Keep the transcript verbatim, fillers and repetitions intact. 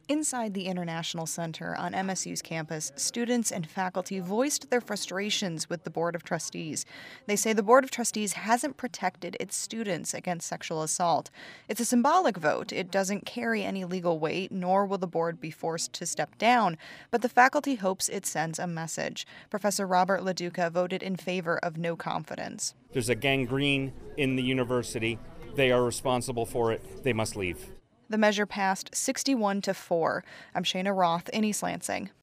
Inside the International Center on M S U's campus, students and faculty voiced their frustrations with the Board of Trustees. They say the Board of Trustees hasn't protected its students against sexual assault. It's a symbolic vote. It doesn't carry any legal weight, nor will the board be forced to step down. But the faculty hopes it sends a message. Professor Robert LaDuca voted in favor of no confidence. There's a gangrene in the university. They are responsible for it. They must leave. The measure passed sixty-one to four. I'm Shayna Roth in East Lansing.